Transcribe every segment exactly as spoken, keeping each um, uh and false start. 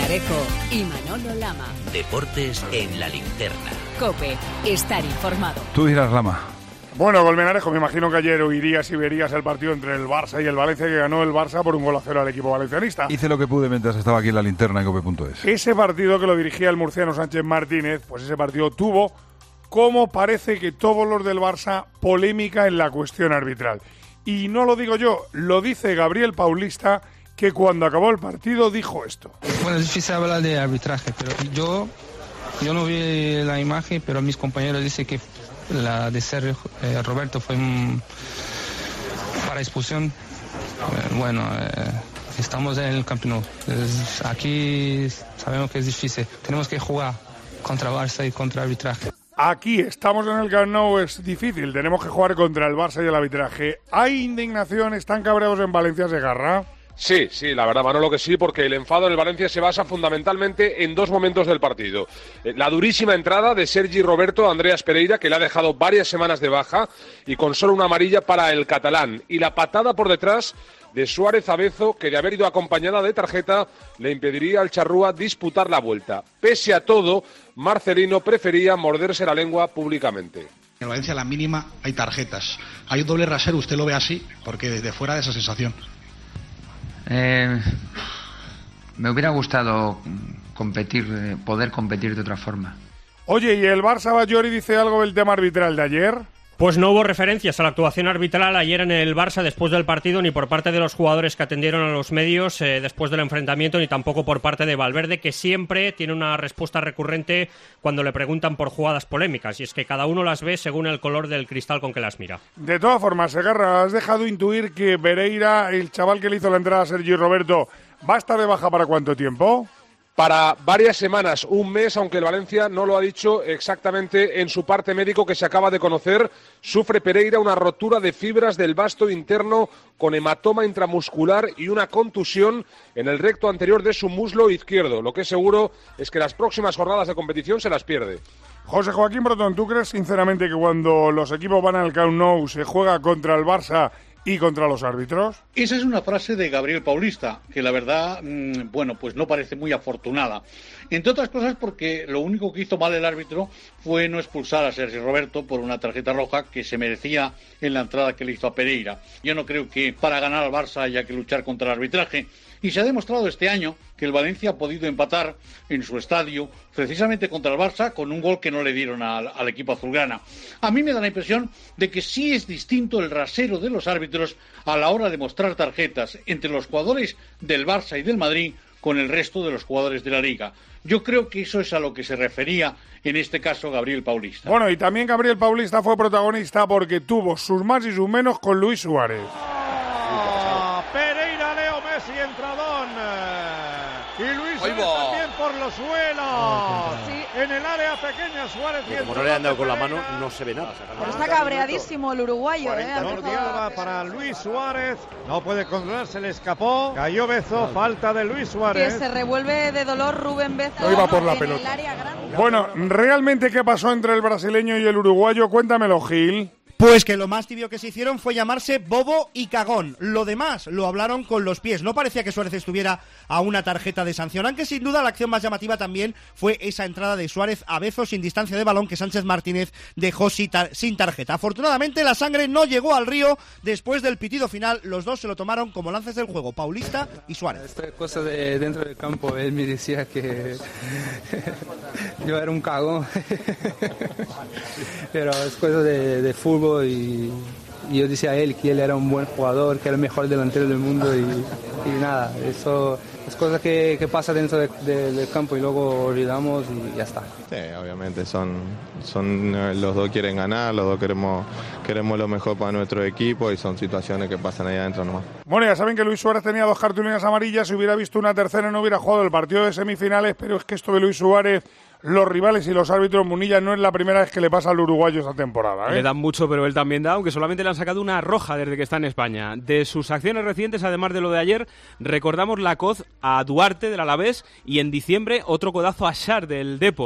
Colmenarejo y Manolo Lama. Deportes en la linterna. COPE, estar informado. Tú dirás, Lama. Bueno, Colmenarejo, me imagino que ayer oirías y verías el partido entre el Barça y el Valencia, que ganó el Barça por un gol a cero al equipo valencianista. Hice lo que pude mientras estaba aquí en la linterna en cope punto es. Ese partido que lo dirigía el murciano Sánchez Martínez, pues ese partido tuvo, como parece que todos los del Barça, polémica en la cuestión arbitral. Y no lo digo yo, lo dice Gabriel Paulista, que cuando acabó el partido dijo esto. Bueno, es difícil hablar de arbitraje, pero yo, yo no vi la imagen, pero mis compañeros dicen que la de Sergio eh, Roberto fue un, para expulsión. Eh, bueno, eh, estamos en el Camp Nou. Es, aquí sabemos que es difícil. Tenemos que jugar contra Barça y contra arbitraje. Aquí estamos en el Camp Nou, es difícil. Tenemos que jugar contra el Barça y el arbitraje. ¿Hay indignación? ¿Están cabreados en Valencia, Segarra? Sí, sí, la verdad, Manolo, que sí, porque el enfado en el Valencia se basa fundamentalmente en dos momentos del partido. La durísima entrada de Sergi Roberto a Andreas Pereira, que le ha dejado varias semanas de baja y con solo una amarilla para el catalán. Y la patada por detrás de Suárez a Bezo, que de haber ido acompañada de tarjeta, le impediría al charrúa disputar la vuelta. Pese a todo, Marcelino prefería morderse la lengua públicamente. En Valencia, a la mínima, hay tarjetas. Hay un doble rasero, usted lo ve así, porque desde fuera da esa sensación. Eh, me hubiera gustado competir, poder competir de otra forma. Oye, ¿y el Barça Bayori dice algo del tema arbitral de ayer? Pues no hubo referencias a la actuación arbitral ayer en el Barça después del partido, ni por parte de los jugadores que atendieron a los medios eh, después del enfrentamiento, ni tampoco por parte de Valverde, que siempre tiene una respuesta recurrente cuando le preguntan por jugadas polémicas, y es que cada uno las ve según el color del cristal con que las mira. De todas formas, Segarra, has dejado intuir que Pereira, el chaval que le hizo la entrada a Sergi Roberto, ¿va a estar de baja para cuánto tiempo? Para varias semanas, un mes, aunque el Valencia no lo ha dicho exactamente en su parte médico que se acaba de conocer. Sufre Pereira una rotura de fibras del vasto interno con hematoma intramuscular y una contusión en el recto anterior de su muslo izquierdo. Lo que es seguro es que las próximas jornadas de competición se las pierde. José Joaquín Brotón, ¿tú crees sinceramente que cuando los equipos van al Camp Nou se juega contra el Barça y contra los árbitros? Esa es una frase de Gabriel Paulista, que la verdad, mmm, bueno, pues no parece muy afortunada. Entre otras cosas porque lo único que hizo mal el árbitro fue no expulsar a Sergio Roberto por una tarjeta roja que se merecía en la entrada que le hizo a Pereira. Yo no creo que para ganar al Barça haya que luchar contra el arbitraje. Y se ha demostrado este año que el Valencia ha podido empatar en su estadio precisamente contra el Barça con un gol que no le dieron al, al equipo azulgrana. A mí me da la impresión de que sí es distinto el rasero de los árbitros a la hora de mostrar tarjetas entre los jugadores del Barça y del Madrid con el resto de los jugadores de la Liga. Yo creo que eso es a lo que se refería en este caso Gabriel Paulista. Bueno, y también Gabriel Paulista fue protagonista porque tuvo sus más y sus menos con Luis Suárez. Pereira, Leo Messi, entradón. Y Luis Suárez también por los suelos. Sí. En el área pequeña, Suárez. Y como no le han dado con la mano, no se ve nada. Pero está cabreadísimo el uruguayo. ¿eh? Nordialba para Luis Suárez. No puede controlar, se le escapó. Cayó Bezo, falta de Luis Suárez. Que se revuelve de dolor Rubén Bezo. No iba por la pelota. Bueno, ¿realmente qué pasó entre el brasileño y el uruguayo? Cuéntamelo, Gil. Pues que lo más tibio que se hicieron fue llamarse bobo y cagón. Lo demás lo hablaron con los pies. No parecía que Suárez estuviera a una tarjeta de sanción, aunque sin duda la acción más llamativa también fue esa entrada de Suárez a Bezo sin distancia de balón que Sánchez Martínez dejó sin tarjeta. Afortunadamente la sangre no llegó al río. Después del pitido final, los dos se lo tomaron como lances del juego, Paulista y Suárez. Esta cosa de dentro del campo, él me decía que yo era un cagón. Pero es cosa de, de fútbol. Y, y yo decía a él que él era un buen jugador, que era el mejor delantero del mundo y, y nada, eso es cosa que, que pasa dentro de, de, del campo y luego olvidamos y ya está. Sí, obviamente son, son los dos quieren ganar, los dos queremos, queremos lo mejor para nuestro equipo y son situaciones que pasan ahí adentro nomás. Bueno, ya saben que Luis Suárez tenía dos cartulinas amarillas, si hubiera visto una tercera no hubiera jugado el partido de semifinales, pero es que esto de Luis Suárez, los rivales y los árbitros, Munilla, no es la primera vez que le pasa al uruguayo esta temporada, ¿eh? Le dan mucho, pero él también da, aunque solamente le han sacado una roja desde que está en España. De sus acciones recientes, además de lo de ayer, recordamos la coz a Duarte del Alavés y en diciembre otro codazo a Xar del Depor.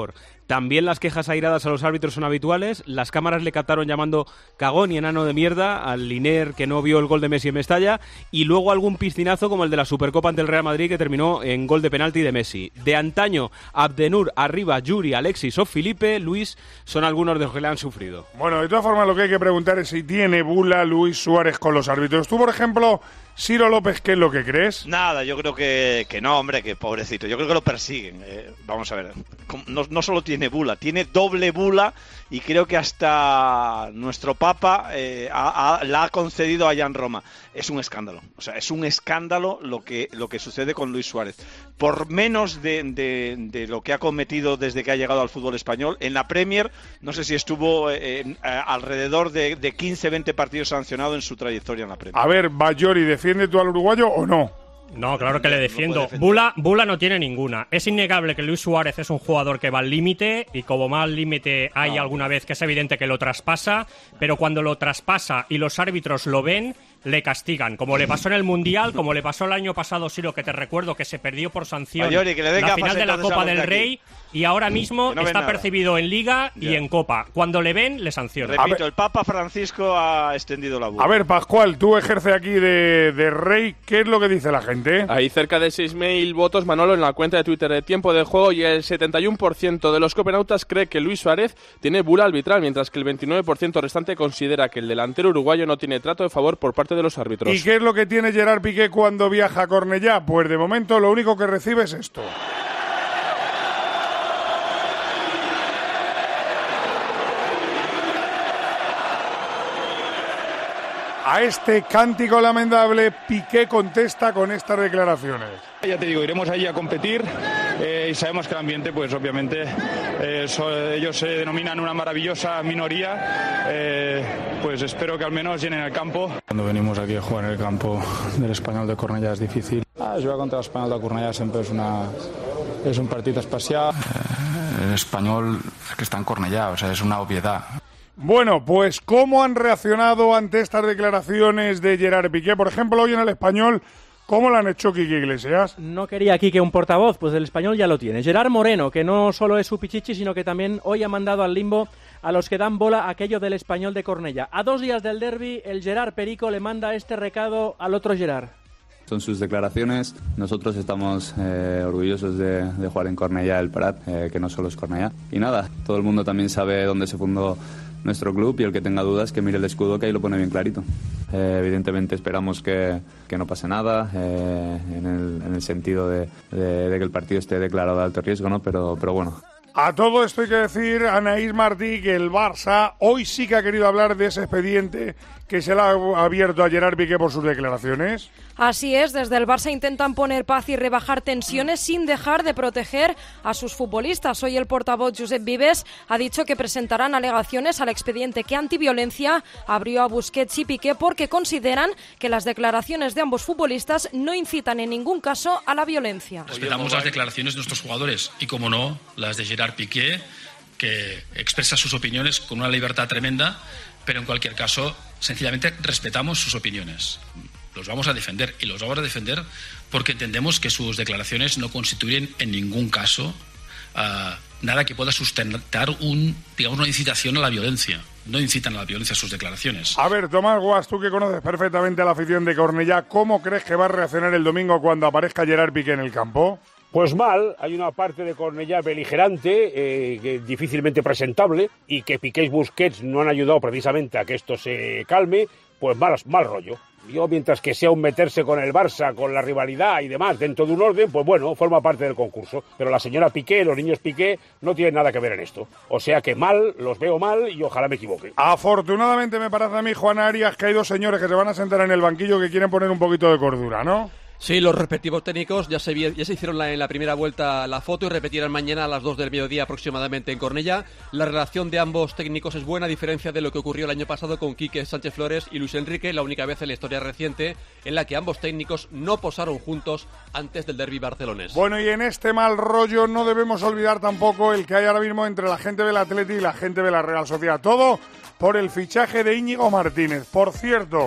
También las quejas airadas a los árbitros son habituales. Las cámaras le captaron llamando cagón y enano de mierda al Liner, que no vio el gol de Messi en Mestalla, y luego algún piscinazo como el de la Supercopa ante el Real Madrid, que terminó en gol de penalti de Messi. De antaño, Abdenur, Arriba, Yuri, Alexis o Felipe, Luis, son algunos de los que le han sufrido. Bueno, de todas formas, lo que hay que preguntar es si tiene bula Luis Suárez con los árbitros. Tú, por ejemplo, Ciro López, ¿qué es lo que crees? Nada, yo creo que, que no, hombre, que pobrecito. Yo creo que lo persiguen. Eh, vamos a ver, no, no solo tiene bula, tiene doble bula, y creo que hasta nuestro Papa eh, ha, ha, la ha concedido a Jan Roma. Es un escándalo, o sea, es un escándalo lo que, lo que sucede con Luis Suárez. Por menos de, de, de lo que ha cometido desde que ha llegado al fútbol español, en la Premier, no sé si estuvo eh, eh, alrededor de, de quince veinte partidos sancionados en su trayectoria en la Premier. A ver, Bayori, ¿defiende tú al uruguayo o no? No, claro que le defiendo. Bula, bula no tiene ninguna. Es innegable que Luis Suárez es un jugador que va al límite, y como más límite hay no. alguna vez que es evidente que lo traspasa, pero cuando lo traspasa y los árbitros lo ven, le castigan, como le pasó en el Mundial, como le pasó el año pasado, Siro, que te recuerdo que se perdió por sanción Mayori, que le la final de la Copa del Rey, y ahora mismo no está percibido en Liga y yeah. en Copa. Cuando le ven, le sancionan. Repito, el Papa Francisco ha extendido la bula. A ver, Pascual, tú ejerces aquí de, de rey, ¿qué es lo que dice la gente? Hay cerca de seis mil votos, Manolo, en la cuenta de Twitter de Tiempo de Juego, y el setenta y uno por ciento de los copenautas cree que Luis Suárez tiene bula arbitral, mientras que el veintinueve por ciento restante considera que el delantero uruguayo no tiene trato de favor por parte de los árbitros. ¿Y qué es lo que tiene Gerard Piqué cuando viaja a Cornellá? Pues de momento lo único que recibe es esto. A este cántico lamentable, Piqué contesta con estas declaraciones. Ya te digo, iremos allí a competir eh, y sabemos que el ambiente, pues obviamente, eh, so, ellos se denominan una maravillosa minoría, eh, pues espero que al menos llenen el campo. Cuando venimos aquí a jugar en el campo del Espanyol de Cornellà es difícil. Ah, jugar contra el Espanyol de Cornellà siempre es, una, es un partido especial. Eh, el Espanyol es que está en Cornellà, o sea, es una obviedad. Bueno, pues ¿cómo han reaccionado ante estas declaraciones de Gerard Piqué? Por ejemplo, hoy en El Español, ¿cómo lo han hecho Quique Iglesias? No quería Quique un portavoz, pues el Español ya lo tiene. Gerard Moreno, que no solo es su pichichi, sino que también hoy ha mandado al limbo a los que dan bola aquello del Español de Cornellà. A dos días del derbi, el Gerard Perico le manda este recado al otro Gerard. Son sus declaraciones. Nosotros estamos eh, orgullosos de, de jugar en Cornellà del Prat, eh, que no solo es Cornellà. Y nada, todo el mundo también sabe dónde se fundó nuestro club, y el que tenga dudas que mire el escudo, que ahí lo pone bien clarito. Eh, evidentemente esperamos que, que no pase nada eh, en, el, en el sentido de, de, de que el partido esté declarado de alto riesgo, ¿no? Pero, pero bueno. A todo esto hay que decir, Anaís Martí, que el Barça hoy sí que ha querido hablar de ese expediente que se le ha abierto a Gerard Piqué por sus declaraciones. Así es, desde el Barça intentan poner paz y rebajar tensiones sin dejar de proteger a sus futbolistas. Hoy el portavoz Josep Vives ha dicho que presentarán alegaciones al expediente que Antiviolencia abrió a Busquets y Piqué, porque consideran que las declaraciones de ambos futbolistas no incitan en ningún caso a la violencia. Respetamos las declaraciones de nuestros jugadores y, como no, las de Gerard Piqué, que expresa sus opiniones con una libertad tremenda, pero en cualquier caso, sencillamente respetamos sus opiniones. Los vamos a defender, y los vamos a defender porque entendemos que sus declaraciones no constituyen en ningún caso uh, nada que pueda sustentar un, digamos, una incitación a la violencia. No incitan a la violencia sus declaraciones. A ver, Tomás Guas, tú que conoces perfectamente a la afición de Cornellà, ¿cómo crees que va a reaccionar el domingo cuando aparezca Gerard Piqué en el campo? Pues mal, hay una parte de Cornellà beligerante, eh, que difícilmente presentable, y que Piqué y Busquets no han ayudado precisamente a que esto se calme, pues mal, mal rollo. Yo, mientras que sea un meterse con el Barça, con la rivalidad y demás dentro de un orden, pues bueno, forma parte del concurso. Pero la señora Piqué, los niños Piqué, no tienen nada que ver en esto. O sea que mal, los veo mal y ojalá me equivoque. Afortunadamente me parece a mí, Juan Arias, que hay dos señores que se van a sentar en el banquillo que quieren poner un poquito de cordura, ¿no? Sí, los respectivos técnicos ya se, ya se hicieron la, en la primera vuelta la foto y repetirán mañana a las dos del mediodía aproximadamente en Cornellà. La relación de ambos técnicos es buena, a diferencia de lo que ocurrió el año pasado con Quique Sánchez Flores y Luis Enrique, la única vez en la historia reciente en la que ambos técnicos no posaron juntos antes del derbi barcelonés. Bueno, y en este mal rollo no debemos olvidar tampoco el que hay ahora mismo entre la gente del Atleti y la gente de la Real Sociedad. Todo por el fichaje de Íñigo Martínez. Por cierto,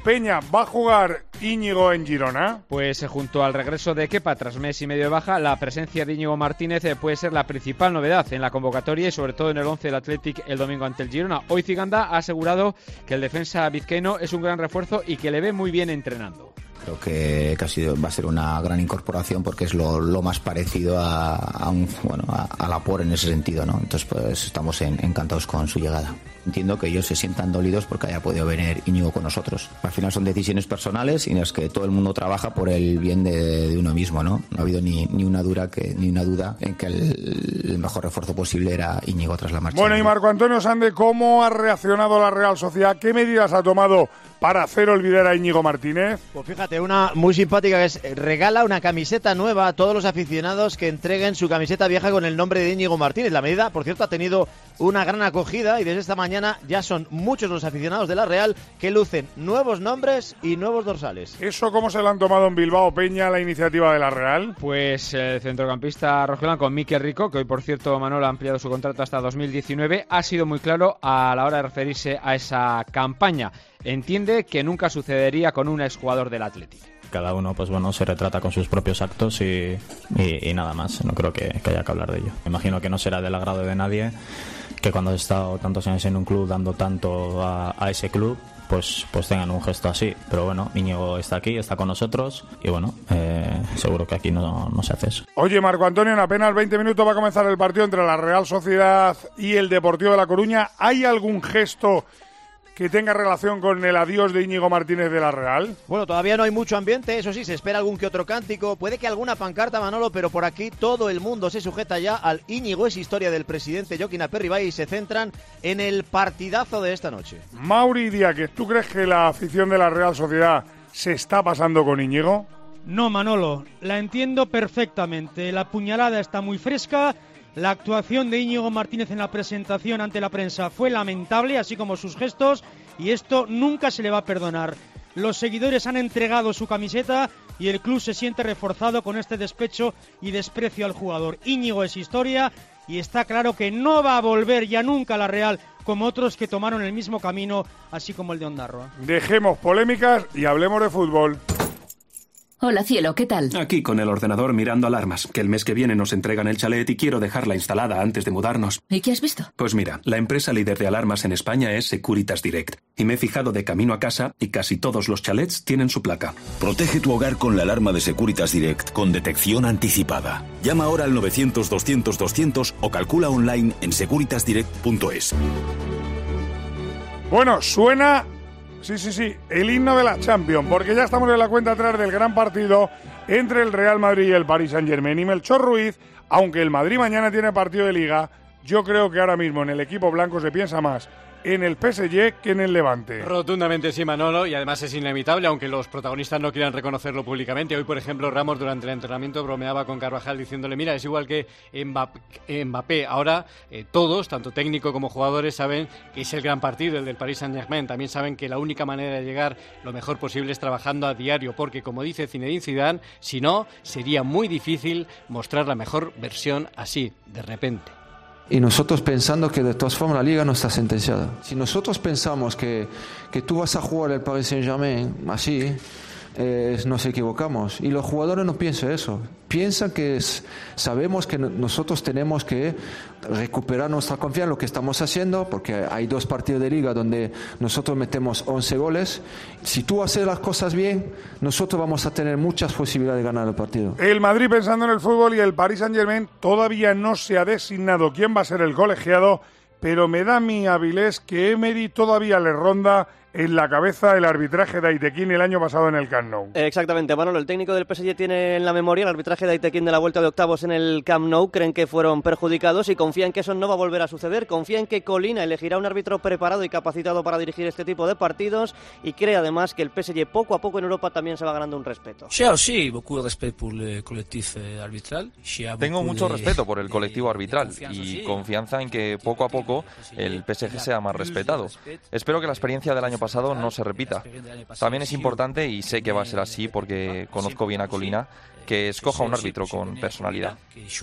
Peña, ¿va a jugar Íñigo en Girona? Pues junto al regreso de Kepa tras mes y medio de baja, la presencia de Íñigo Martínez puede ser la principal novedad en la convocatoria y sobre todo en el once del Athletic el domingo ante el Girona. Hoy Ziganda ha asegurado que el defensa vizcaíno es un gran refuerzo y que le ve muy bien entrenando. Creo que, que ha sido, va a ser una gran incorporación porque es lo, lo más parecido a, a un bueno a, a Laporte en ese sentido, ¿no? Entonces pues estamos en, encantados con su llegada. Entiendo que ellos se sientan dolidos porque haya podido venir Íñigo con nosotros. Al final son decisiones personales y en las que todo el mundo trabaja por el bien de, de uno mismo, ¿no? No ha habido ni, ni una dura que ni una duda en que el, el mejor refuerzo posible era Íñigo tras la marcha. Bueno, y Marco Antonio Sande, ¿cómo ha reaccionado la Real Sociedad? ¿Qué medidas ha tomado para hacer olvidar a Íñigo Martínez? Pues fíjate, una muy simpática que es regala una camiseta nueva a todos los aficionados que entreguen su camiseta vieja con el nombre de Íñigo Martínez. La medida, por cierto, ha tenido una gran acogida y desde esta mañana ya son muchos los aficionados de la Real que lucen nuevos nombres y nuevos dorsales. ¿Eso cómo se lo han tomado en Bilbao, Peña, la iniciativa de la Real? Pues el centrocampista rojiblanco Mikel Rico, que hoy por cierto Manolo ha ampliado su contrato hasta dos mil diecinueve, ha sido muy claro a la hora de referirse a esa campaña. Entiende que nunca sucedería con un exjugador del Athletic. Cada uno pues bueno se retrata con sus propios actos y, y, y nada más. No creo que, que haya que hablar de ello. Me imagino que no será del agrado de nadie que cuando has estado tantos años en un club dando tanto a, a ese club pues pues tengan un gesto así. Pero bueno, Íñigo está aquí, está con nosotros y bueno, eh, seguro que aquí no, no se hace eso. Oye, Marco Antonio, en apenas veinte minutos va a comenzar el partido entre la Real Sociedad y el Deportivo de La Coruña. ¿Hay algún gesto que tenga relación con el adiós de Íñigo Martínez de la Real? Bueno, todavía no hay mucho ambiente, eso sí, se espera algún que otro cántico, puede que alguna pancarta, Manolo, pero por aquí todo el mundo se sujeta ya al Íñigo es historia del presidente Joaquín Aperribay y se centran en el partidazo de esta noche. Mauri Díaz, ¿tú crees que la afición de la Real Sociedad se está pasando con Íñigo? No, Manolo, la entiendo perfectamente, la puñalada está muy fresca. La actuación de Íñigo Martínez en la presentación ante la prensa fue lamentable, así como sus gestos, y esto nunca se le va a perdonar. Los seguidores han entregado su camiseta y el club se siente reforzado con este despecho y desprecio al jugador. Íñigo es historia y está claro que no va a volver ya nunca a la Real como otros que tomaron el mismo camino, así como el de Ondarroa. Dejemos polémicas y hablemos de fútbol. Hola, cielo, ¿qué tal? Aquí con el ordenador mirando alarmas, que el mes que viene nos entregan el chalet y quiero dejarla instalada antes de mudarnos. ¿Y qué has visto? Pues mira, la empresa líder de alarmas en España es Securitas Direct. Y me he fijado de camino a casa y casi todos los chalets tienen su placa. Protege tu hogar con la alarma de Securitas Direct con detección anticipada. Llama ahora al novecientos doscientos doscientos o calcula online en securitas direct punto es. Bueno, suena... Sí, sí, sí, el himno de la Champions, porque ya estamos en la cuenta atrás del gran partido entre el Real Madrid y el Paris Saint-Germain. Y Melchor Ruiz, aunque el Madrid mañana tiene partido de Liga, yo creo que ahora mismo en el equipo blanco se piensa más en el P S G que en el Levante. Rotundamente sí, Manolo, y además es inevitable, aunque los protagonistas no quieran reconocerlo públicamente. Hoy, por ejemplo, Ramos durante el entrenamiento bromeaba con Carvajal diciéndole, mira, es igual que Mbappé. Ahora eh, todos, tanto técnico como jugadores, saben que es el gran partido, el del Paris Saint-Germain. También saben que la única manera de llegar lo mejor posible es trabajando a diario, porque, como dice Zinedine Zidane, si no, sería muy difícil mostrar la mejor versión así, de repente. Y nosotros pensando que de todas formas la liga no está sentenciada. Si nosotros pensamos que, que tú vas a jugar el Paris Saint-Germain así, eh, nos equivocamos. Y los jugadores no piensan eso. Piensan que es, sabemos que nosotros tenemos que recuperar nuestra confianza en lo que estamos haciendo, porque hay dos partidos de liga donde nosotros metemos once goles. Si tú haces las cosas bien, nosotros vamos a tener muchas posibilidades de ganar el partido. El Madrid pensando en el fútbol y el Paris Saint-Germain todavía no se ha designado quién va a ser el colegiado, pero me da mi Avilés que Emery todavía le ronda en la cabeza el arbitraje de Aitequín el año pasado en el Camp Nou. Exactamente, Manolo, el técnico del P S G tiene en la memoria el arbitraje de Aitequín de la vuelta de octavos en el Camp Nou, creen que fueron perjudicados y confía en que eso no va a volver a suceder, confía en que Colina elegirá un árbitro preparado y capacitado para dirigir este tipo de partidos y cree además que el P S G poco a poco en Europa también se va ganando un respeto. Tengo mucho respeto por el colectivo arbitral y confianza en que poco a poco el P S G sea más respetado. Espero que la experiencia del año pasado no se repita. También es importante, y sé que va a ser así porque conozco bien a Colina, que escoja un árbitro con personalidad.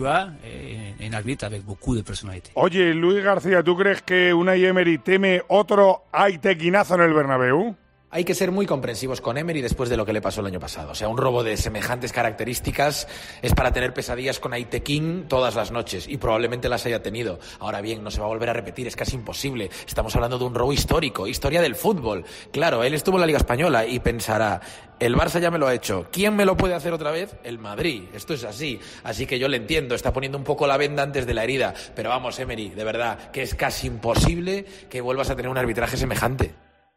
Oye, Luis García, ¿tú crees que Unai Emery teme otro Aitequinazo en el Bernabéu? Hay que ser muy comprensivos con Emery después de lo que le pasó el año pasado. O sea, un robo de semejantes características es para tener pesadillas con Aitekin todas las noches, y probablemente las haya tenido. Ahora bien, no se va a volver a repetir, es casi imposible. Estamos hablando de un robo histórico, historia del fútbol. Claro, él estuvo en la Liga Española y pensará, el Barça ya me lo ha hecho. ¿Quién me lo puede hacer otra vez? El Madrid. Esto es así. Así que yo le entiendo, está poniendo un poco la venda antes de la herida. Pero vamos, Emery, de verdad, que es casi imposible que vuelvas a tener un arbitraje semejante.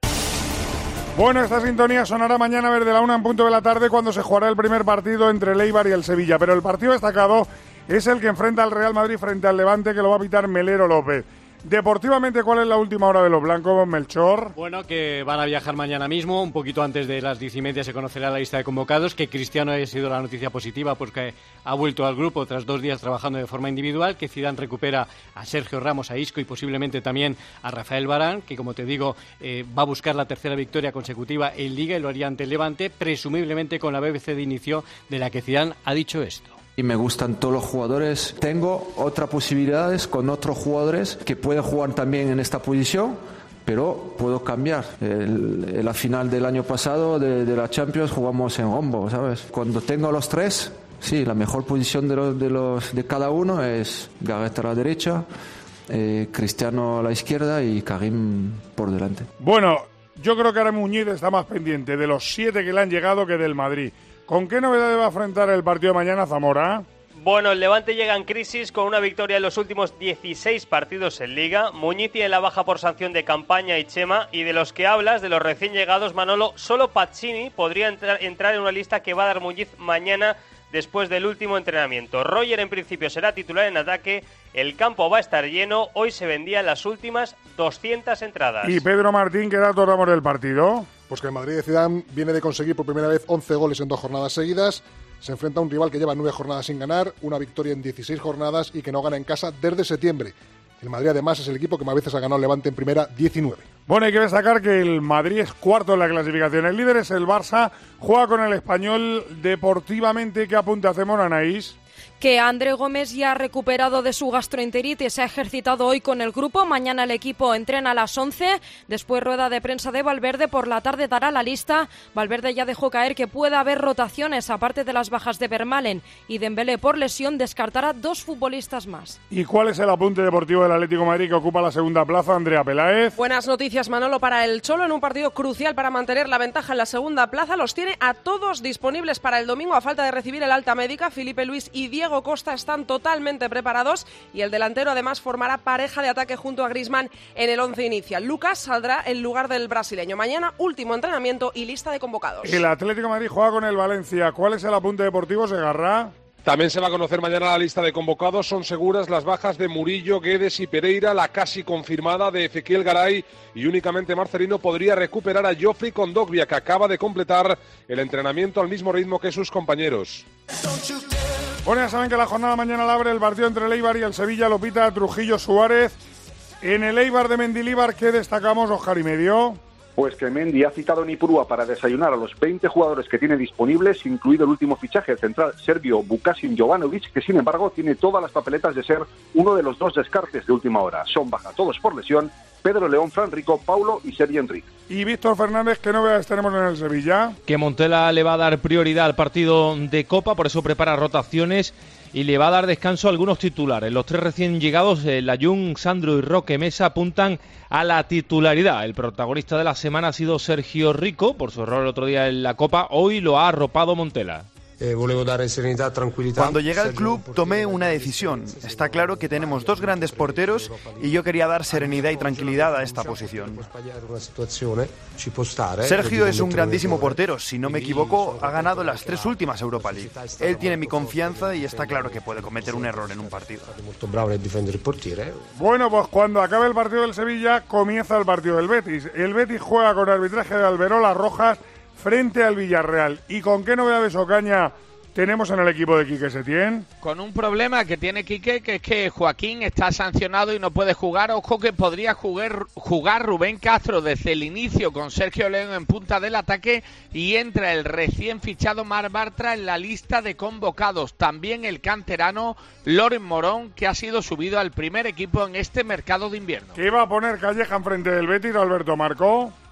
Bueno, esta sintonía sonará mañana a ver de la una en punto de la tarde cuando se jugará el primer partido entre el Eibar y el Sevilla. Pero el partido destacado es el que enfrenta al Real Madrid frente al Levante, que lo va a pitar Melero López. Deportivamente, ¿cuál es la última hora de los blancos, Melchor? Bueno, que van a viajar mañana mismo, un poquito antes de las diez y media se conocerá la lista de convocados, que Cristiano haya sido la noticia positiva porque ha vuelto al grupo tras dos días trabajando de forma individual, que Zidane recupera a Sergio Ramos, a Isco y posiblemente también a Rafael Varane, que como te digo eh, va a buscar la tercera victoria consecutiva en Liga y lo haría ante el Levante, presumiblemente con la B B C de inicio, de la que Zidane ha dicho esto. Y me gustan todos los jugadores. Tengo otras posibilidades con otros jugadores que pueden jugar también en esta posición, pero puedo cambiar. El, en la final del año pasado de, de la Champions jugamos en rombo, ¿sabes? Cuando tengo los tres, sí, la mejor posición de, los, de, los, de cada uno es Gareth a la derecha, eh, Cristiano a la izquierda y Karim por delante. Bueno, yo creo que ahora Muñiz está más pendiente de los siete que le han llegado que del Madrid. ¿Con qué novedades va a enfrentar el partido de mañana Zamora? Bueno, el Levante llega en crisis con una victoria en los últimos dieciséis partidos en Liga. Muñiz tiene la baja por sanción de Campaña y Chema. Y de los que hablas, de los recién llegados, Manolo, solo Pacini podría entrar, entrar en una lista que va a dar Muñiz mañana después del último entrenamiento. Roger en principio será titular en ataque. El campo va a estar lleno. Hoy se vendían las últimas doscientas entradas. ¿Y Pedro Martín, qué datos damos del partido? Pues que el Madrid de Zidane viene de conseguir por primera vez once goles en dos jornadas seguidas. Se enfrenta a un rival que lleva nueve jornadas sin ganar, una victoria en dieciséis jornadas y que no gana en casa desde septiembre. El Madrid además es el equipo que más veces ha ganado el Levante en primera, diecinueve. Bueno, hay que destacar que el Madrid es cuarto en la clasificación. El líder es el Barça, juega con el Español. Deportivamente, ¿qué apunte hacemos, Anaís? Que André Gómez ya ha recuperado de su gastroenteritis, se ha ejercitado hoy con el grupo. Mañana el equipo entrena a las once, después rueda de prensa de Valverde, por la tarde dará la lista. Valverde ya dejó caer que puede haber rotaciones, aparte de las bajas de Vermaelen y Dembélé por lesión, descartará dos futbolistas más. ¿Y cuál es el apunte deportivo del Atlético de Madrid que ocupa la segunda plaza, Andrea Peláez? Buenas noticias, Manolo, para el Cholo en un partido crucial para mantener la ventaja en la segunda plaza. Los tiene a todos disponibles para el domingo a falta de recibir el alta médica. Felipe Luis y Diego Costa están totalmente preparados y el delantero además formará pareja de ataque junto a Griezmann en el once inicial. Lucas saldrá en lugar del brasileño. Mañana último entrenamiento y lista de convocados. El Atlético de Madrid juega con el Valencia. ¿Cuál es el apunte deportivo, Segarra? También se va a conocer mañana la lista de convocados. Son seguras las bajas de Murillo, Guedes y Pereira, la casi confirmada de Ezequiel Garay, y únicamente Marcelino podría recuperar a Geoffrey Kondogbia, que acaba de completar el entrenamiento al mismo ritmo que sus compañeros. Bueno, ya saben que la jornada mañana la abre el partido entre el Eibar y el Sevilla, lo pita Trujillo Suárez. En el Eibar de Mendilibar, ¿qué destacamos, Oscar y medio? Pues que Mendy ha citado en Ipurúa para desayunar a los veinte jugadores que tiene disponibles, incluido el último fichaje, el central serbio Vukasin Jovanovic, que sin embargo tiene todas las papeletas de ser uno de los dos descartes de última hora. Son baja todos por lesión: Pedro León, Fran Rico, Paulo y Sergi Enrique. Y Víctor Fernández, ¿qué novedades tenemos en el Sevilla? Que Montela le va a dar prioridad al partido de Copa, por eso prepara rotaciones y le va a dar descanso a algunos titulares. Los tres recién llegados, Layún, Sandro y Roque Mesa, apuntan a la titularidad. El protagonista de la semana ha sido Sergio Rico, por su error el otro día en la Copa. Hoy lo ha arropado Montela. Cuando llegué al club tomé una decisión. Está claro que tenemos dos grandes porteros y yo quería dar serenidad y tranquilidad a esta posición. Sergio es un grandísimo portero. Si no me equivoco, ha ganado las tres últimas Europa League. Él tiene mi confianza y está claro que puede cometer un error en un partido. Bueno, pues cuando acabe el partido del Sevilla, comienza el partido del Betis. El Betis juega con arbitraje de Alberola Rojas frente al Villarreal. ¿Y con qué novedades, Ocaña, tenemos en el equipo de Quique Setién? Con un problema que tiene Quique, que es que Joaquín está sancionado y no puede jugar. Ojo que podría jugar, jugar Rubén Castro desde el inicio con Sergio León en punta del ataque, y entra el recién fichado Marc Bartra en la lista de convocados. También el canterano Loren Morón, que ha sido subido al primer equipo en este mercado de invierno. ¿Qué va a poner Calleja enfrente del Betis, Alberto Marco?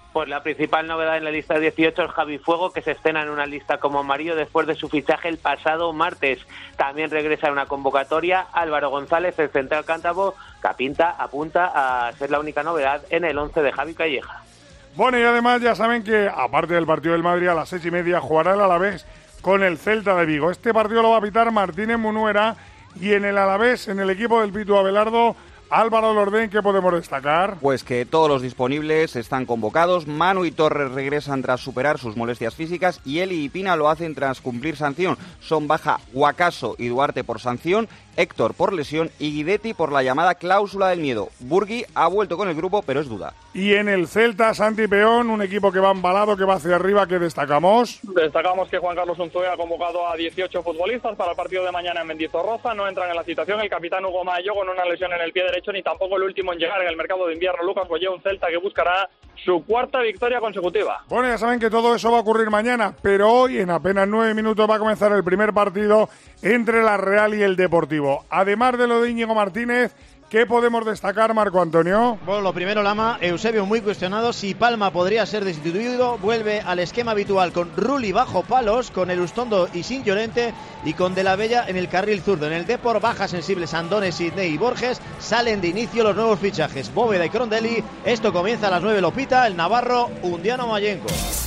Pues la principal novedad en la lista de dieciocho es Javi Fuego, que se estrena en una lista como amarillo después de su fichaje el pasado martes. También regresa a una convocatoria Álvaro González, el central cántabro, que apunta, apunta a ser la única novedad en el once de Javi Calleja. Bueno, y además ya saben que, aparte del partido del Madrid, a las seis y media jugará el Alavés con el Celta de Vigo. Este partido lo va a pitar Martínez Munuera, y en el Alavés, en el equipo del Pitu Abelardo, Álvaro Lordén, ¿qué podemos destacar? Pues que todos los disponibles están convocados. Manu y Torres regresan tras superar sus molestias físicas y Eli y Pina lo hacen tras cumplir sanción. Son baja Guacaso y Duarte por sanción, Héctor por lesión y Guidetti por la llamada cláusula del miedo. Burgui ha vuelto con el grupo, pero es duda. Y en el Celta, Santi Peón, un equipo que va embalado, que va hacia arriba, ¿qué destacamos? Destacamos que Juan Carlos Unzué ha convocado a dieciocho futbolistas para el partido de mañana en Mendizorroza. No entran en la citación el capitán Hugo Mayo con una lesión en el pie derecho, ni tampoco el último en llegar en el mercado de invierno, Lucas Boyé, un Celta que buscará su cuarta victoria consecutiva. Bueno, ya saben que todo eso va a ocurrir mañana, pero hoy, en apenas nueve minutos, va a comenzar el primer partido entre la Real y el Deportivo. Además de lo de Íñigo Martínez, ¿qué podemos destacar, Marco Antonio? Bueno, lo primero, Lama, Eusebio muy cuestionado si Palma podría ser destituido, vuelve al esquema habitual con Rulli bajo palos, con Elustondo y Sin Llorente y con De la Bella en el carril zurdo. En el Depor, baja sensibles Andone, Sidney y Borges, salen de inicio los nuevos fichajes, Bóveda y Crondelli. Esto comienza a las nueve, Lopita, el navarro Undiano Mayenco.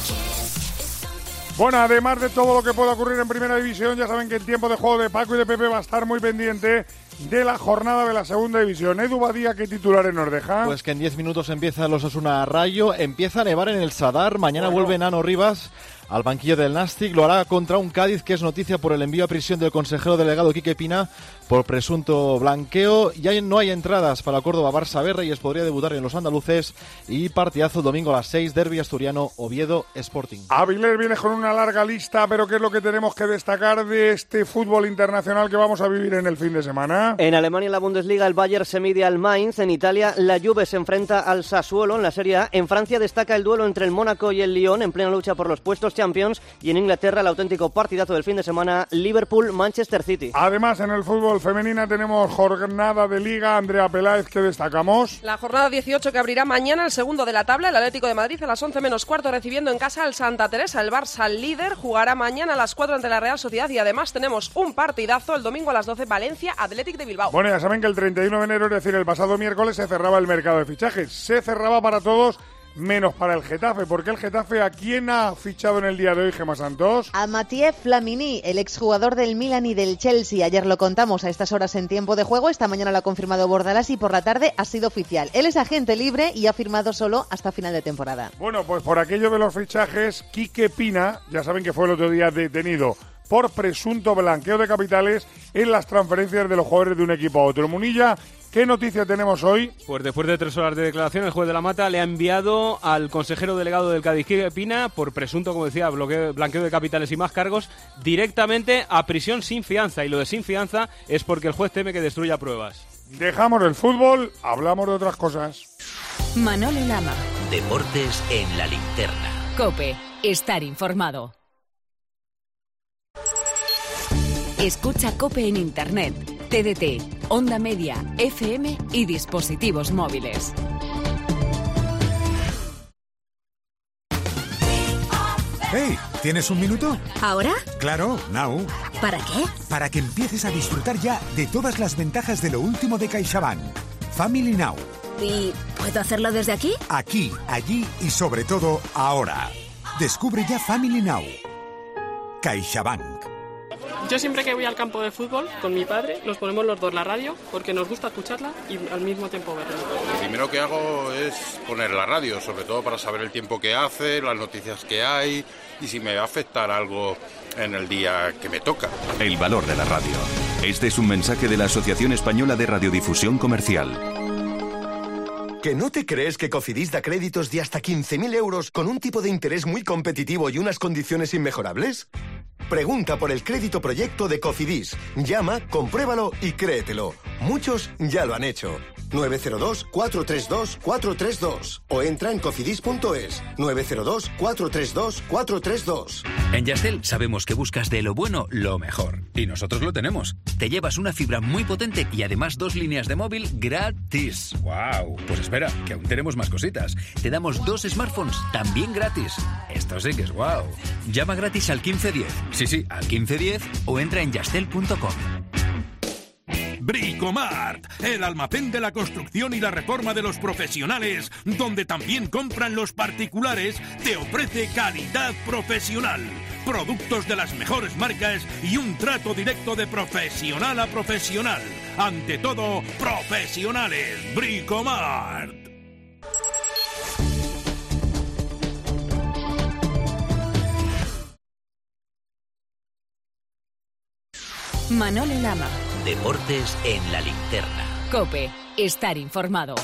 Bueno, además de todo lo que pueda ocurrir en Primera División, ya saben que el tiempo de juego de Paco y de Pepe va a estar muy pendiente de la jornada de la Segunda División. Edu Badía, ¿qué titulares nos deja? Pues que en diez minutos empieza el Osasuna Rayo, empieza a nevar en el Sadar, mañana bueno. vuelve Nano Rivas al banquillo del Nastic, lo hará contra un Cádiz que es noticia por el envío a prisión del consejero delegado Quique Pina por presunto blanqueo. Ya no hay entradas para Córdoba-Barça B, Reyes podría debutar en los andaluces y partidazo el domingo a las seis, derbi asturiano Oviedo Sporting. Avilés viene con una larga lista, pero ¿qué es lo que tenemos que destacar de este fútbol internacional que vamos a vivir en el fin de semana? En Alemania, en la Bundesliga, el Bayern se mide al Mainz. En Italia, la Juve se enfrenta al Sassuolo. En la Serie A, en Francia destaca el duelo entre el Mónaco y el Lyon en plena lucha por los puestos Champions. Y en Inglaterra, el auténtico partidazo del fin de semana, Liverpool-Manchester City. Además, en el fútbol femenina tenemos jornada de Liga. Andrea Peláez, ¿qué destacamos? La jornada dieciocho que abrirá mañana el segundo de la tabla, el Atlético de Madrid a las once menos cuarto recibiendo en casa al Santa Teresa. El Barça, líder, jugará mañana a las cuatro ante la Real Sociedad y además tenemos un partidazo el domingo a las doce, Valencia, Athletic de Bilbao. Bueno, ya saben que el treinta y uno de enero, es decir, el pasado miércoles, se cerraba el mercado de fichajes. Se cerraba para todos, menos para el Getafe. ¿Por qué el Getafe? ¿A quién ha fichado en el día de hoy, Gemma Santos? A Mathieu Flamini, el exjugador del Milan y del Chelsea. Ayer lo contamos a estas horas en tiempo de juego. Esta mañana lo ha confirmado Bordalás y por la tarde ha sido oficial. Él es agente libre y ha firmado solo hasta final de temporada. Bueno, pues por aquello de los fichajes, Quique Pina, ya saben que fue el otro día detenido por presunto blanqueo de capitales en las transferencias de los jugadores de un equipo a otro. Munilla, ¿qué noticia tenemos hoy? Pues después de tres horas de declaración, el juez de la Mata le ha enviado al consejero delegado del Cádiz, Quique Pina, por presunto, como decía, bloqueo, blanqueo de capitales y más cargos, directamente a prisión sin fianza. Y lo de sin fianza es porque el juez teme que destruya pruebas. Dejamos el fútbol, hablamos de otras cosas. Manolo Lama. Deportes en la linterna. COPE. Estar informado. Escucha COPE en Internet, T D T, Onda Media, F M y dispositivos móviles. Hey, ¿tienes un minuto? ¿Ahora? Claro, now. ¿Para qué? Para que empieces a disfrutar ya de todas las ventajas de lo último de CaixaBank. Family Now. ¿Y puedo hacerlo desde aquí? Aquí, allí y sobre todo ahora. Descubre ya Family Now. CaixaBank. Yo siempre que voy al campo de fútbol con mi padre nos ponemos los dos la radio porque nos gusta escucharla y al mismo tiempo verla. Lo primero que hago es poner la radio, sobre todo para saber el tiempo que hace, las noticias que hay y si me va a afectar algo en el día que me toca. El valor de la radio. Este es un mensaje de la Asociación Española de Radiodifusión Comercial. ¿Que no te crees que Cofidis da créditos de hasta quince mil euros con un tipo de interés muy competitivo y unas condiciones inmejorables? Pregunta por el crédito proyecto de Cofidis. Llama, compruébalo y créetelo. Muchos ya lo han hecho. nueve cero dos, cuatro tres dos, cuatro tres dos o entra en cofidis punto es nueve cero dos, cuatro tres dos, cuatro tres dos. En Yastel sabemos que buscas de lo bueno lo mejor. Y nosotros lo tenemos. Te llevas una fibra muy potente y además dos líneas de móvil gratis. ¡Wow! Pues espera, que aún tenemos más cositas. Te damos dos smartphones también gratis. Esto sí que es wow. Llama gratis al quince diez. Sí, sí, al quince diez o entra en yastel punto com. Bricomart, el almacén de la construcción y la reforma de los profesionales, donde también compran los particulares, te ofrece calidad profesional, productos de las mejores marcas y un trato directo de profesional a profesional. Ante todo, profesionales. Bricomart. Manolo Lama. Deportes en la linterna. COPE. Estar informado.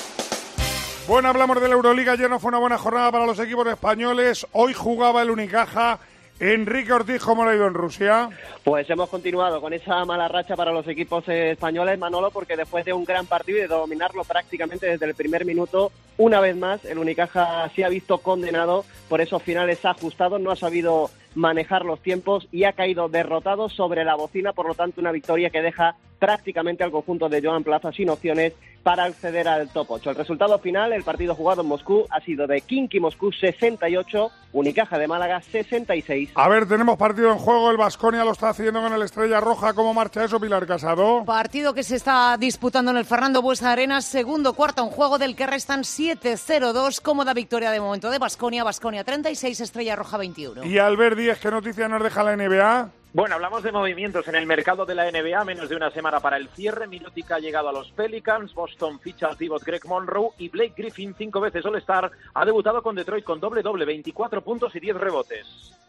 Bueno, hablamos de la Euroliga. Ayer no fue una buena jornada para los equipos españoles. Hoy jugaba el Unicaja. Enrique Ortiz, ¿cómo le ha ido en Rusia? Pues hemos continuado con esa mala racha para los equipos españoles, Manolo, porque después de un gran partido y de dominarlo prácticamente desde el primer minuto, una vez más, el Unicaja se ha visto condenado por esos finales ajustados, no ha sabido manejar los tiempos y ha caído derrotado sobre la bocina, por lo tanto una victoria que deja prácticamente al conjunto de Joan Plaza sin opciones para acceder al top ocho. El resultado final, el partido jugado en Moscú, ha sido de Khimki Moscú sesenta y ocho, Unicaja de Málaga sesenta y seis. A ver, tenemos partido en juego, el Baskonia lo está haciendo con el Estrella Roja. ¿Cómo marcha eso, Pilar Casado? Partido que se está disputando en el Fernando Buesa Arena, segundo cuarto en juego, del que restan siete cero dos, cómoda victoria de momento de Baskonia, Baskonia treinta y seis, Estrella Roja veintiuno. Y Albert Díez, ¿qué noticia nos deja la N B A? Bueno, hablamos de movimientos en el mercado de la N B A, menos de una semana para el cierre. Mirotic ha llegado a los Pelicans, Boston ficha al pívot Greg Monroe y Blake Griffin, cinco veces All-Star, ha debutado con Detroit con doble-doble, veinticuatro puntos y diez rebotes.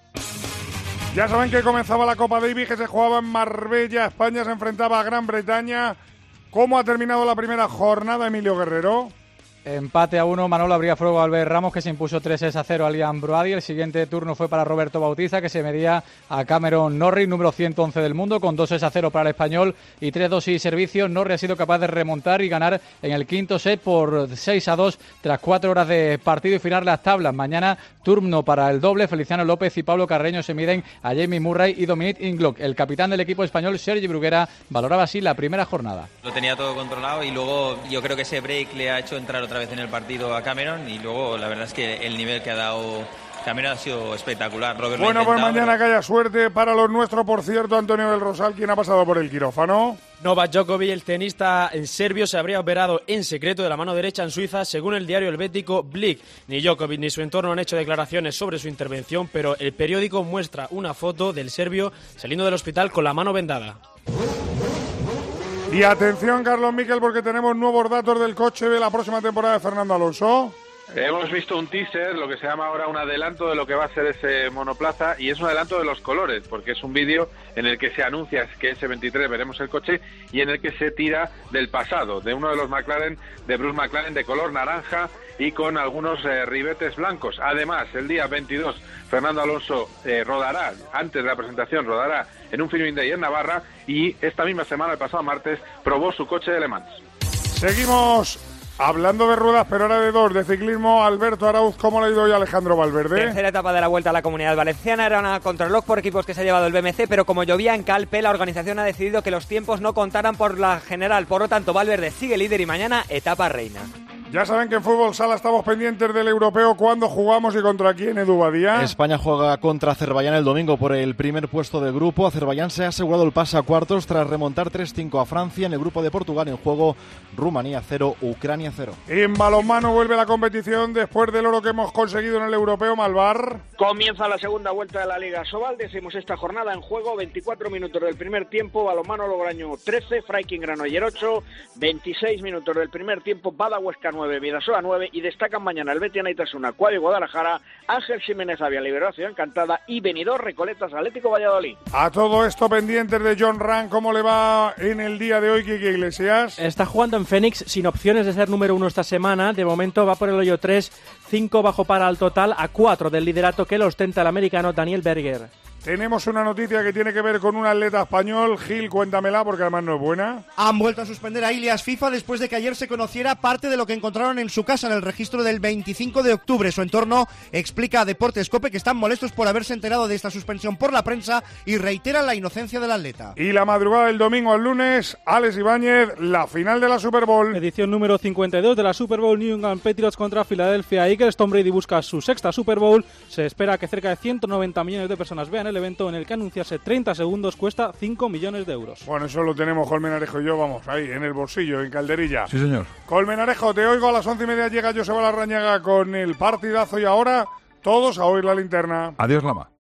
Ya saben que comenzaba la Copa Davis, que se jugaba en Marbella. España se enfrentaba a Gran Bretaña. ¿Cómo ha terminado la primera jornada, Emilio Guerrero? Empate a uno, Manolo abría fuego a Albert Ramos, que se impuso tres a cero a Liam Broady. El siguiente turno fue para Roberto Bautista, que se medía a Cameron Norrie, número ciento once del mundo, con dos a cero para el español y tres dos y servicio. Norrie ha sido capaz de remontar y ganar en el quinto set por seis a dos tras cuatro horas de partido y fijar las tablas. Mañana turno para el doble. Feliciano López y Pablo Carreño se miden a Jamie Murray y Dominic Inglock. El capitán del equipo español, Sergi Bruguera, valoraba así la primera jornada. Lo tenía todo controlado y luego yo creo que ese break le ha hecho entrar otra vez en el partido a Cameron y luego la verdad es que el nivel que ha dado Cameron ha sido espectacular. Robert bueno, pues mañana que haya suerte para los nuestros. Por cierto, Antonio del Rosal, ¿quién ha pasado por el quirófano? Novak Djokovic, el tenista en serbio, se habría operado en secreto de la mano derecha en Suiza, según el diario helvético Blick. Ni Djokovic ni su entorno han hecho declaraciones sobre su intervención, pero el periódico muestra una foto del serbio saliendo del hospital con la mano vendada. Y atención, Carlos Miquel, porque tenemos nuevos datos del coche de la próxima temporada de Fernando Alonso. Hemos visto un teaser, lo que se llama ahora un adelanto de lo que va a ser ese monoplaza, y es un adelanto de los colores, porque es un vídeo en el que se anuncia que ese veintitrés veremos el coche y en el que se tira del pasado, de uno de los McLaren, de Bruce McLaren, de color naranja y con algunos eh, ribetes blancos. Además, el día veintidós, Fernando Alonso eh, rodará, antes de la presentación, rodará en un Film Day en Navarra, y esta misma semana, el pasado martes, probó su coche de Le Mans. Seguimos hablando de ruedas, pero ahora de dos, de ciclismo. Alberto Arauz, ¿cómo le ha ido hoy a Alejandro Valverde? Tercera etapa de la Vuelta a la Comunidad Valenciana, era una contrarreloj por equipos que se ha llevado el B M C, pero como llovía en Calpe, la organización ha decidido que los tiempos no contaran por la general. Por lo tanto, Valverde sigue líder y mañana etapa reina. Ya saben que en Fútbol Sala estamos pendientes del europeo. ¿Cuándo jugamos y contra quién, Edu Badía? España juega contra Azerbaiyán el domingo por el primer puesto del grupo. Azerbaiyán se ha asegurado el pase a cuartos tras remontar tres cinco a Francia. En el grupo de Portugal en juego Rumanía cero, Ucrania cero. En balonmano vuelve la competición después del oro que hemos conseguido en el europeo, Malvar. Comienza la segunda vuelta de la Liga Sobal. Decimos esta jornada en juego, veinticuatro minutos del primer tiempo, balonmano Logroño trece, Freiking Granoller ocho, veintiséis minutos del primer tiempo, Bada Huesca nueve, Vidasoa nueve, y destacan mañana el Betis Naitasuna, Cuadri Guadalajara, Ángel Jiménez Avia Liberación Encantada y Benidorm Recoletas Atlético Valladolid. A todo esto pendientes de John Ram, ¿cómo le va en el día de hoy, Quique Iglesias? Está jugando en Fénix sin opciones de ser número uno esta semana. De momento va por el hoyo tres, cinco bajo para al total, a cuatro del liderato que lo ostenta el americano Daniel Berger. Tenemos una noticia que tiene que ver con un atleta español. Gil, cuéntamela porque además no es buena. Han vuelto a suspender a Ilias FIFA después de que ayer se conociera parte de lo que encontraron en su casa en el registro del veinticinco de octubre. Su entorno explica a Deportes Cope que están molestos por haberse enterado de esta suspensión por la prensa y reiteran la inocencia del atleta. Y la madrugada del domingo al lunes, Alex Ibáñez, la final de la Super Bowl. Edición número cincuenta y dos de la Super Bowl, New England Patriots contra Philadelphia Eagles. Tom Brady busca su sexta Super Bowl. Se espera que cerca de ciento noventa millones de personas vean el evento en el que anunciarse treinta segundos cuesta cinco millones de euros. Bueno, eso lo tenemos Colmenarejo y yo, vamos, ahí, en el bolsillo, en calderilla. Sí, señor. Colmenarejo, te oigo a las once y media, llega Joseba Larrañaga con el partidazo y ahora todos a oír la linterna. Adiós, Lama.